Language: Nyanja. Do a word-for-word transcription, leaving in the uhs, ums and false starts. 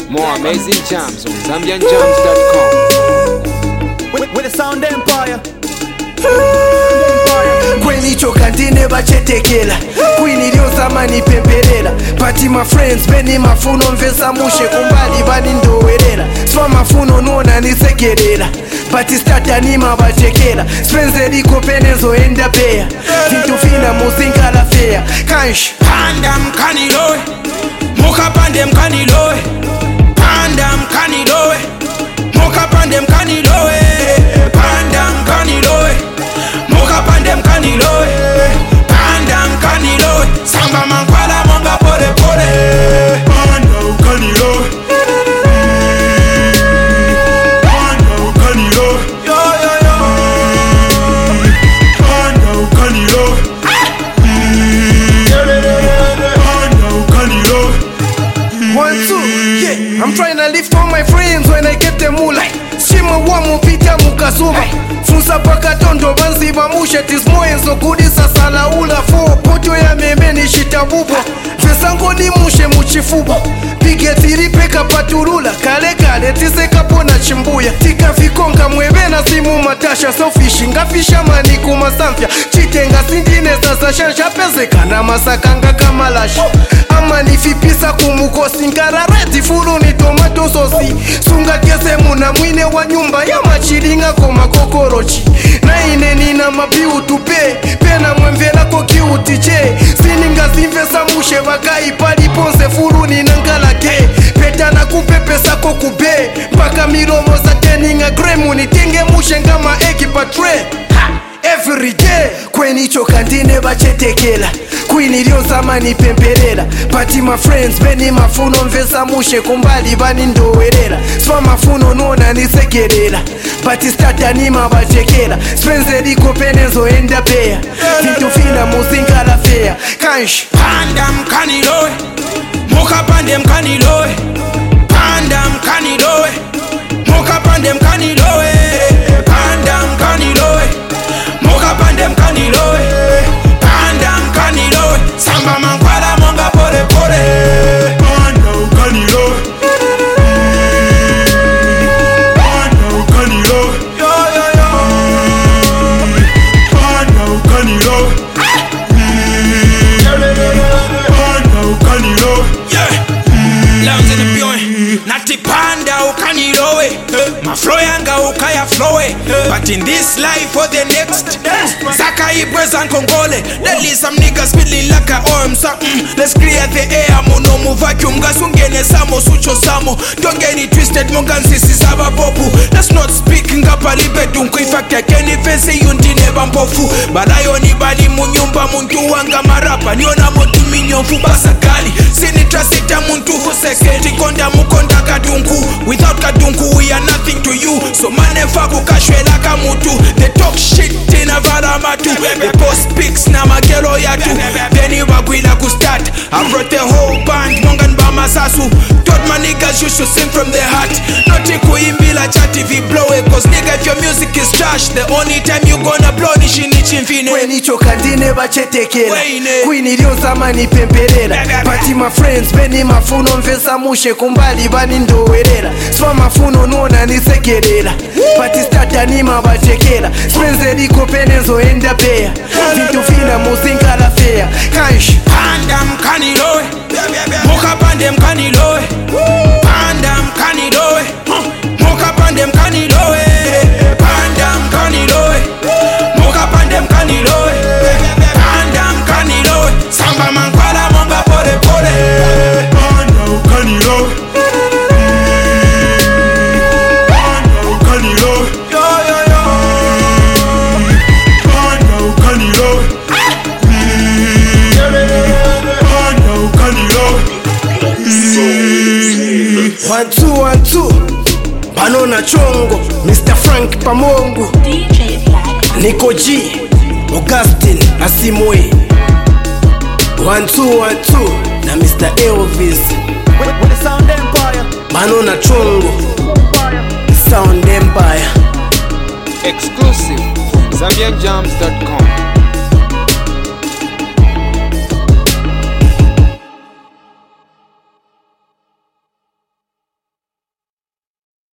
More amazing jams on Zambian Jams dot com. With, with the Sound Empire. Kweni choka ndine bachetekela Kwini lyo zamani pemperera Pati my friends beni mafuno mvesa mushe kumbali bani ndowerera Swa mafuno nona nisekerera Pati starta nima bachekera Spenze liko penezo enda beya Tintu fina muzinga la fea Kansh Panda mkanilowe Muka pande mkanilowe Panda mkanilowe Muka pande mkanilowe Panda mkanilowe Muka pande mkanilowe Panda mkanilowe Samba mankwala monga pole pole Panda mkanilowe Panda mkanilowe Yo yo yo Panda mkanilowe Panda mkanilowe One, two, yeah, I'm trying to lift all my friends when I get them all like Shima wamu pita mukazuma Funsa paka tondo banzi bamushe tismoenzo kudisa sala ula fo Poto ya memeni shitabubo Fesango ni mushe muchifubo Pige tiri peka paturula Kale kale tiseka pona chimbuya Tika fikonga mwebena simu matasha Sofishi ngafisha maniku masamfya Chitenga sindine sasa shansha pezeka na masakanga kamalashi Ama nifipisa kumukosi Ngara redi fulu ni tomato sosi Sunga kese muna mwine wa nyumba ya machilinga koma kokorochi Na ine nina mabiu tupe Pena mwemvela koki utiche Sininga simvesa mushe wakai Pali ponse fulu ni nangalake Peta na kupepesa kokube Mpaka miromo za teninga gremu Nitenge mushe ngama eki patre Every day Kweni choka ndine bachetekela Kwini lyo zamani pemperera Pati my friends beni mafuno mvesa mushe kumbali bani ndowerera Swa mafuno nona nisekerera Pati starta nima bachekera Spenze liko penezo enda beya Tintu fina muzinga la fea Kansh Panda mkanilowe Muka pande mkanilowe Panda mkanilowe Muka pande mkanilowe Panda mkanilowe Muka pande mkanilowe Panda mkanilowe Samba mankwala monga pole pole Panda mkanilowe Panda mkanilowe Yo yo yo Panda mkanilowe Panda mkanilowe Yeah Lounge in the building Nati panda ukanilowe My flow yanga ukaya flowe But in this life for the next Zaka Ibres and Congole Let least some niggas feeling like a arm something Let's clear the air Mono mu vacuum Gasungene samo sucho samo Don't get it twisted Mongan sisi saba popu Let's not speak Ngapa libedu Nkuifakya keni fensi Yundine bampofu Barayoni bali munyumba Muntu wanga marapa Niona motu minyofu basakali Sinitra sita muntu huseketi Konda mukonda kadunku Without kadunku we are nothing to you So manefa kukashwela kamutu They talk shit tina varamatu They post pics na magelo yatu Then wagwila kustart I brought the whole band Mongan bama sasu Told my niggas you should sing from the heart Not kuimbila chat if you blow it Cause nigga if your music is trash The only time you gonna blow ni shini chimfine Kweni choka ndine bachetekela Wayne. Kwini lyo zamani pemperera Pati my friends beni mafuno mvesa mushe kumbali bani ndowerera Swa mafuno nona nisekerera Pati starta nima bachekera Spenze liko penezo enda beya Tintu fina muzinga la fea Kansh Panda mkanilowe Muka pande mkanilowe Panda mkanilowe Muka pande mkanilowe Panda mkanilowe Muka pande mkanilowe Panda mkanilowe Samba mankwala monga pole pole Panda mkanilowe Panda mkanilowe Yo yo yo Panda mkanilowe Panda mkanilowe One two one two Banona Chongo Mister Frank Pamongo D J Black. Nico G Augustine Asimwe One two one two Na Mister Elvis With, with the Sound Empire. Banona Chongo Sound Empire Exclusive from Zambian Jams dot com.